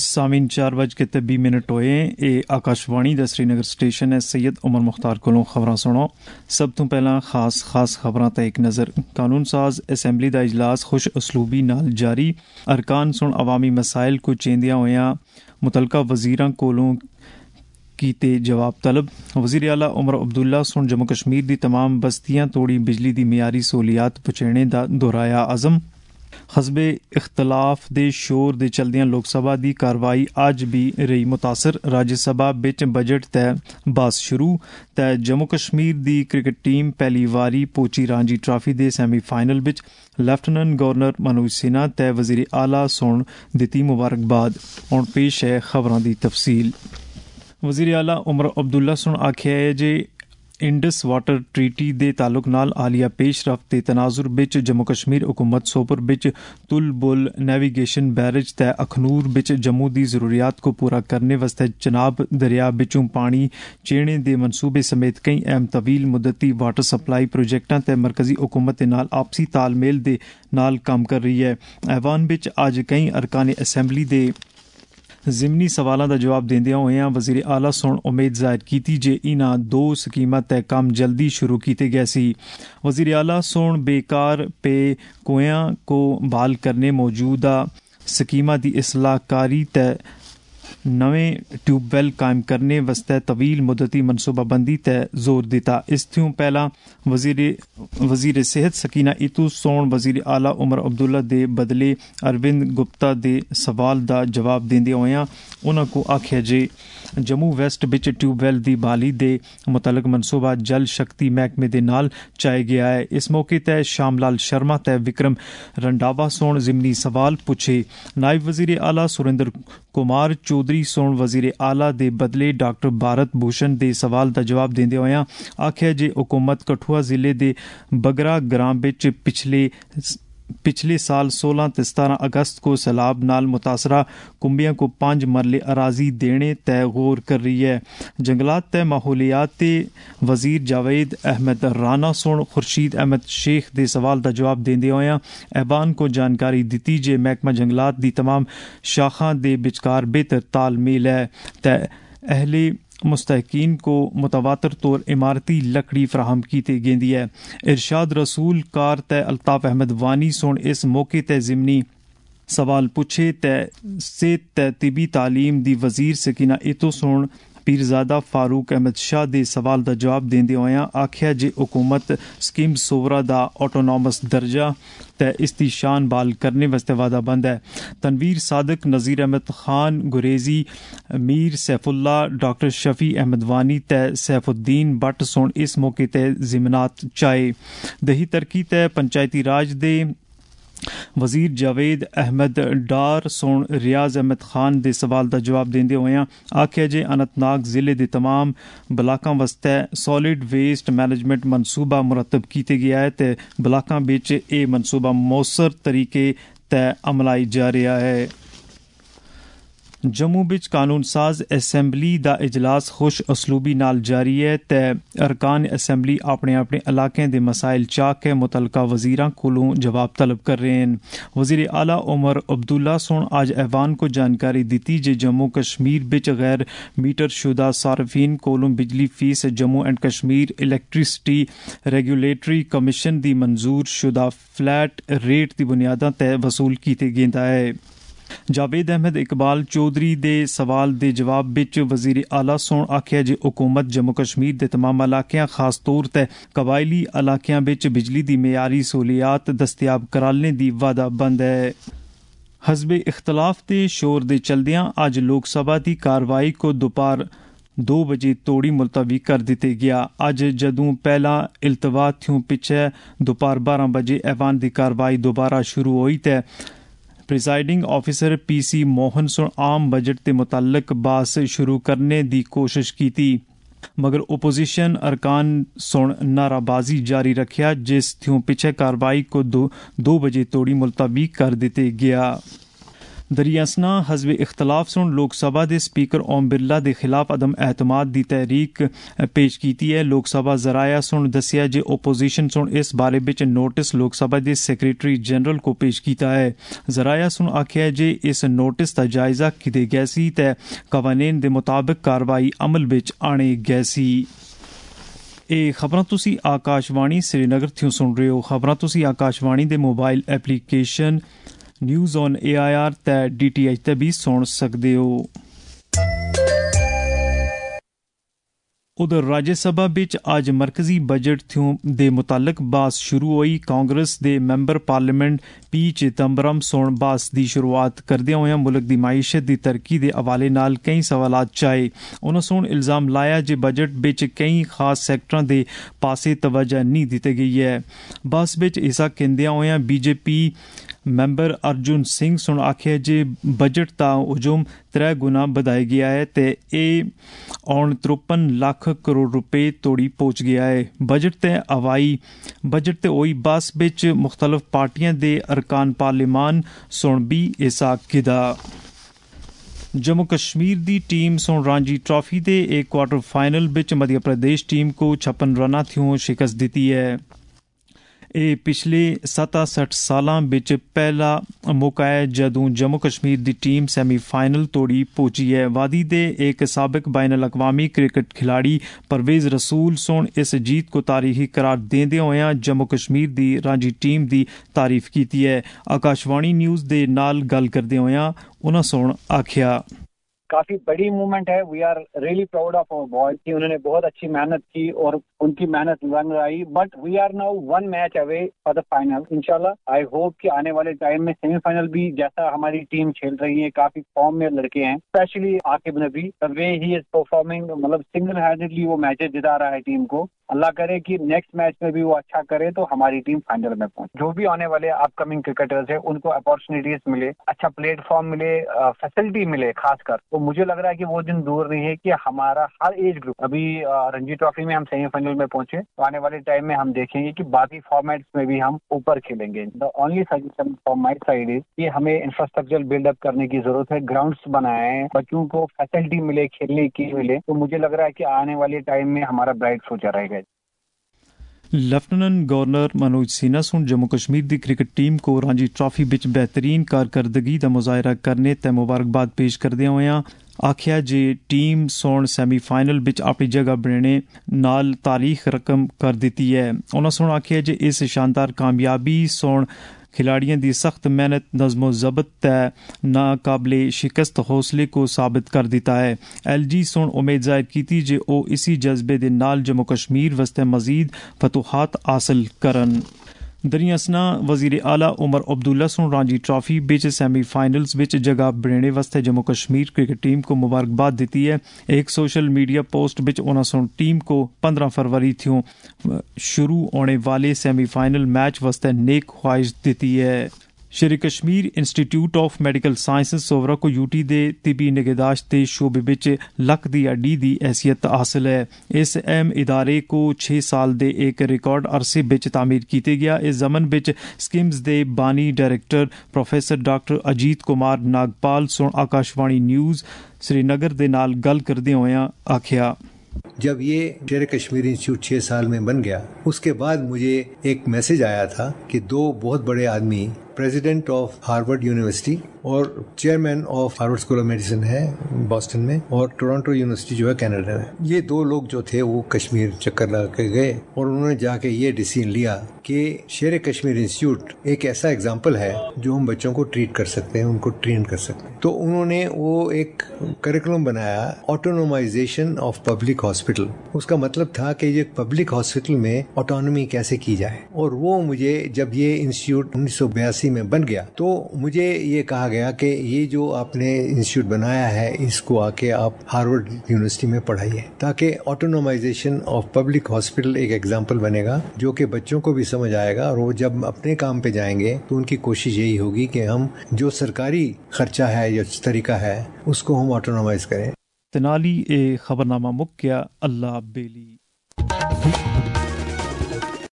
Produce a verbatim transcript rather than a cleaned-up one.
सामीन चार बज के ते बीस मिनट होए। ये आकाशवाणी दा श्रीनगर स्टेशन है। सैयद उमर मुख्तार कोलों खबरां सुनो। सब तो पहला खास खास खबरां ते एक नज़र। कानून साज असैम्बली दा इजलास खुश असलूबी नाल जारी। अरकान सुन अवामी मसाइल को चेंदियां होया मुतलका वजीरां कोलों कीते जवाब तलब। वज़ीर आला उमर अब्दुल्ला सुन जम्मू कश्मीर दी तमाम बस्तियां तोड़ी बिजली दी मियारी सहूलियात पहुंचाने दा दोहराया अज़म। हसबे इख्तलाफ दे शोर दे चलदियां लोकसभा दी कार्रवाई अज भी रही मुतासर। राज्यसभा बिच बजट ते बहस शुरू। ते जम्मू कश्मीर दी क्रिकेट टीम पहली वारी पोची रांझी ट्राफी दे सैमीफाइनल बिच लैफ्टिनेंट गवर्नर मनोज सिन्हा ते वज़ीर आला सुन दिती मुबारकबाद। हुण पेश है खबरां दी तफसील। वज़ीर आला उमर अब्दुल्ला सुन आख्या है जे इंडस वाटर ट्रीटी दे ताल्लुक नाल आलिया पेशरफ्त ते तनाजुर बिच जम्मू कश्मीर हुकूमत सोपर बिच तुल बुल नेविगेशन बैरज ते अखनूर बिच जम्मू दी जरूरियात को पूरा करने वास्ते चनाब दरिया बिचों पानी चेने दे मनसूबे समेत कई अहम तवील मुद्दती वाटर सप्लाई प्रोजेक्टां ते मरकजी हुकूमत दे नाल आपसी तालमेल दे नाल काम कर रही है। ऐवान बिच अज कई अरकान असैम्बली दे जिमनी सवालों का जवाब देंदे होए वज़ीर आला सुन उम्मीद जाहिर की जे इन्हां दो स्कीमां ते कम जल्दी शुरू किए गए सी। वज़ीर आला सुन बेकार पे कुएं को बहाल करने मौजूदा स्कीमां दी इसलाहकारी ते नवें ट्यूबवैल कायम करने वास्ते तवील मुद्दती मनसूबाबंदी ते जोर दिता। इस थ्यों पहला वजीर वजीर सेहत सकीना इतू सोन वजीर आला उमर अब्दुल्ला दे बदले अरविंद गुप्ता दे सवाल दा जवाब देंदे होए उन्हां को आख्या जे जम्मू वेस्ट बिच ट्यूबवैल दी बहाली दे मुतलक मनसूबा जल शक्ति महकमे दे नाल चाया गया है। इस मौके ते श्यामलाल शर्मा ते विक्रम रंडावा सोन जिमनी सवाल पूछे। नायब वजीर आला सुरेंद्र कुमार चौधरी सोन वजीर आला दे बदले डॉक्टर भारत भूषण दे सवाल दा जवाब देंदे होए आख्या जे हुकूमत कठुआ जिले दे बगरा ग्रां बिच पिछले पिछले साल सोलह ते सतारह अगस्त को सैलाब नाल मुतासरा कुंबियां को पांच मरले अराजी देने तय गौर कर रही है। जंगलात ते माहौलियात ते वजीर जावेद अहमद राना सोन खुर्शीद अहमद शेख दे सवाल दा जवाब देंदे होए ऐवान को जानकारी दी जे महकमा जंगलात दी तमाम शाखां दे बिचकार बेहतर तालमेल है ते अहले मुस्तहकीन को मुतवातर तौर इमारती लकड़ी फराहम की गेंदी है। इरशाद रसूल कार ते अल्ताफ अहमद वानी सोन इस मौके ते जिमनी सवाल पूछे ते सेहत ते तिबी तालीम दी वजीर सकीना इतो सोन पीरजादा फारूक अहमद शाह दे सवाल दा जवाब देंदे होए आख्या जे हुकूमत स्कीम सोवरा दा ऑटोनॉमस दर्जा ते इसकी शान बहाल करने वास्ते वादा बंद है। तनवीर सादक नज़ीर अहमद खान गुरेजी मीर सैफुल्ला डॉक्टर शफी अहमद वानी ते सैफुद्दीन भट्ट सोन इस मौके ते जिमनात चाहे। दही तरक्की ते पंचायती राज दे वजीर जावेद अहमद डार सोन रियाज अहमद खान दे सवाल दा जवाब देंदे होए आख्या जे अनंतनाग जिले दे तमाम ब्लाकां वास्ते सॉलिड वेस्ट मैनेजमेंट मनसूबा मुरतब किया गया है ते ब्लाकां बिच ए मनसूबा मौसर तरीके ते अमलाई जा रहा है। जम्मू बिच कानून साज असैम्बली दा इजलास खुश असलूबी नाल जारी है ते अरकान असैम्बली अपने अपने इलाकें दे मसाइल चाक के मुतलका वजीरां कोलों जवाब तलब कर रहे हैं। वजीर आला उमर अब्दुल्ला सोन आज ऐवान को जानकारी दी जे जम्मू कश्मीर बिच गैर मीटर शुदा सार्फिन कोलों बिजली fees Jammu and Kashmir electricity regulatory commission दी मंजूर शुदा फ्लैट रेट दी बुनियादां ते वसूल कीते गेंदा है। जावेद अहमद इकबाल चौधरी दे सवाल दे जवाब बिच वजीर आला सोन आख्या जे हुकूमत जम्मू कश्मीर दे तमाम इलाकियां खास तौर ते कबायली इलाकियां बिच बिजली दी मेयारी सहूलियात दस्तयाब कराने दी वादा बंद है। हसबे इख्तलाफ दे शोर दे चलदियां अज लोकसभा दी कार्रवाई को दोपहर दो बजे तोड़ी मुलतवी कर दिते गया। अज जदों पहला इल्तवा थ्यों पिछे दोपहर बारह बजे ऐवान दी कार्रवाई दोबारा शुरू हुई ते presiding officer P C Mohan सुन आम बजट के मुतालक बास शुरू करने की कोशिश की थी मगर ओपोजिशन अरकान सुन नाराबाजी जारी रखिया जिस थ्यों पिछे कार्रवाई को दो, दो बजे तोड़ी मुलतवी कर दिते गया। दरियासना हज़ब इख्तलाफ सुन लोक सभा के स्पीकर ओम बिरला के खिलाफ अदम एतमाद की तहरीक पेश की है। लोक सभा जराया सुन दसिया जे ओपोजिशन सुन इस बारे विच नोटिस लोक सभा के सैक्रटरी जनरल को पेश किया है। जराया सुन आख्या जे इस नोटिस का जायजा किते गया सी ते कवानीन के मुताबिक कार्रवाई अमल विच आने गई सी। ਇਹ ਖਬਰਾਂ ਤੁਸੀਂ ਆਕਾਸ਼ਵਾਣੀ श्रीनगर ਤੋਂ ਸੁਣ ਰਹੇ ਹੋ। ਖਬਰਾਂ ਤੁਸੀਂ ਆਕਾਸ਼ਵਾਣੀ ਦੇ mobile application news on A I R ਤੇ डी टी एच ਤੇ ਵੀ ਸੁਣ ਸਕਦੇ ਹੋ। उधर राज्य सभा विच अज मरकजी बजट दे मुतालक बहस शुरू हुई। कांग्रेस दे मैंबर पार्लीमेंट पी चिदंबरम सोन बहस की शुरुआत करदे होए मुल्क की माईशत की तरक्की के हवाले नाल कई सवालात चाहे। उन्होंने सोन इल्जाम लाया जे बजट विच कई खास सैक्टरां दे पासे तवज्जो नहीं दी गई है। बहस विच हिस्सा लैंदियां होए बीजेपी मैंबर अर्जुन सिंह सुन आख्या जे बजट का हुजूम त्रै गुना बढ़ाया गया है ते यह औन तिरपन लाख करोड़ रुपए तोड़ी पहुंच गया है। बजट ते हवाई बजट ते होई बस विच मुख्तलिफ पार्टियां दे अरकान पार्लिमान सुन भी हिस्सा कीता। जम्मू कश्मीर की टीम सुन रांझी ट्रॉफी के एक क्वार्टर फाइनल विच मध्य प्रदेश टीम को छप्पन रना थ्यों शिकस्त दी है। ਇਹ ਪਿਛਲੇ सतासठ ਸਾਲਾਂ ਵਿੱਚ ਪਹਿਲਾ ਮੌਕਾ ਹੈ ਜਦੋਂ जम्मू कश्मीर ਦੀ ਟੀਮ ਸੈਮੀਫਾਈਨਲ ਤੋੜੀ ਪਹੁੰਚੀ ਹੈ। वादी ਦੇ एक साबिक बैन अल-अक़वामी क्रिकेट खिलाड़ी परवेज रसूल सोन इस जीत को तारीखी करार देंदे होए जम्मू कश्मीर ਦੀ ਰਾਂਝੀ ਟੀਮ ਦੀ तारीफ की है। आकाशवाणी न्यूज़ ਦੇ ਨਾਲ ਗੱਲ ਕਰਦੇ ਹੋਏ उन्होंने सोन आख्या काफी बड़ी मूवमेंट है। We are really proud of our boys कि उन्होंने बहुत अच्छी मेहनत की और उनकी मेहनत रंग लाई। But we are now one match away for the final. इंशाल्लाह आई होप कि आने वाले टाइम में सेमीफाइनल भी जैसा हमारी टीम खेल रही है, काफी फॉर्म में लड़के हैं, specially Aqib Nabi the way he is performing, मतलब सिंगल हैंडेडली वो मैचेस जिता रहा है टीम को। अल्लाह करे कि नेक्स्ट मैच में भी वो अच्छा करे तो हमारी टीम फाइनल में पहुंचे। जो भी आने वाले अपकमिंग क्रिकेटर्स है उनको अपॉर्चुनिटीज मिले, अच्छा प्लेटफॉर्म मिले, फैसिलिटी मिले खासकर। तो मुझे लग रहा है कि वो दिन दूर नहीं है कि हमारा हर एज ग्रुप, अभी रणजी ट्रॉफी में हम सेमीफाइनल में पहुंचे तो आने वाले टाइम में हम देखेंगे कि बाकी फॉर्मेट्स में भी हम ऊपर खेलेंगे। The only suggestion from my side is कि हमें इंफ्रास्ट्रक्चर बिल्डअप करने की जरूरत है, ग्राउंड्स बनाए, बच्चों को फैसिलिटी मिले, खेलने की मिले। तो मुझे लग रहा है कि आने वाले टाइम में हमारा ब्राइट फ्यूचर रहेगा। लेफ्टिनेंट गवर्नर मनोज सिन्हा सुन जम्मू कश्मीर की क्रिकेट टीम को रांझी ट्रॉफी विच बेहतरीन कारकरदगी का मुजाहरा करने ते मुबारकबाद पेश करदे होए आख्या जे टीम सोन सैमीफाइनल विच अपनी जगह बनने नाल तारीख रकम कर दी है। उन्होंने सुन आख्या जे इस शानदार कामयाबी सोन खिलाड़ियों की सख्त मेहनत, नज़्मो ज़ब्त तय नाकाबिले शिकस्त हौसले को साबित कर दिता है। एल जी सोन उम्मीद जाहिर की जे ओ इसी जज्बे दे नाल जम्मू कश्मीर वस्ते मजीद फतूहात हासिल करन। दरियासना वजीर आला उमर अब्दुल्ला सुन रांझी ट्रॉफी विच सैमीफाइनल्स विच जगह बनाने वास्ते जम्मू कश्मीर क्रिकेट टीम को मुबारकबाद दी है। एक सोशल मीडिया पोस्ट विच उन्होंने सुन टीम को पंद्रह फरवरी थ्यों शुरू होने वाले सैमीफाइनल मैच वास्ते नेक ख्वाहिश दी है। Sher Kashmir institute of medical sciences Soura को यूटी दे तिबी निगहदाश्त के शोबे विच लक दी हड्डी दी हैसियत हासिल है। इस अहम इदारे को छे साल दे एक रिकॉर्ड अरसे विच तामीर किया गया। इस जमन विच स्किम्स दे बानी director professor doctor Ajit Kumar Nagpal सुन आकाशवाणी न्यूज़ श्रीनगर दे नाल गल करदे होए आख्या जब ये शेर कश्मीर इंस्टीट्यूट छह साल में बन गया उसके बाद मुझे एक मैसेज आया था कि दो बहुत बड़े आदमी, प्रेसिडेंट ऑफ हार्वर्ड यूनिवर्सिटी और chairman of Harvard school of medicine है बॉस्टन में और टोरंटो यूनिवर्सिटी जो है कनाडा में, ये दो लोग जो थे वो कश्मीर चक्कर लगा के गए और उन्होंने जाके ये डिसीजन लिया कि शेर कश्मीर इंस्टीट्यूट एक ऐसा एग्जाम्पल है जो हम बच्चों को ट्रीट कर सकते हैं, उनको ट्रेन कर सकते हैं। तो उन्होंने वो एक करिकुलम बनाया, ऑटोनोमाइजेशन ऑफ पब्लिक हॉस्पिटल। उसका मतलब था कि ये पब्लिक हॉस्पिटल में ऑटोनॉमी कैसे की जाए। और वो मुझे जब ये इंस्टीट्यूट उन्नीस सौ बयासी में बन गया तो मुझे ये कहा गया कि ये जो आपने इंस्टीट्यूट बनाया है इसको आके आप हार्वर्ड यूनिवर्सिटी में पढ़ाइए, ताकि ऑटोनोमाइजेशन ऑफ पब्लिक हॉस्पिटल एक एग्जाम्पल बनेगा जो कि बच्चों को भी समझ आएगा और वो जब अपने काम पे जाएंगे तो उनकी कोशिश यही होगी कि हम जो सरकारी खर्चा है या तरीका है उसको हम ऑटोनोमाइज करें। तनाली ए खबरनामा मुक्या अल्लाह बेली।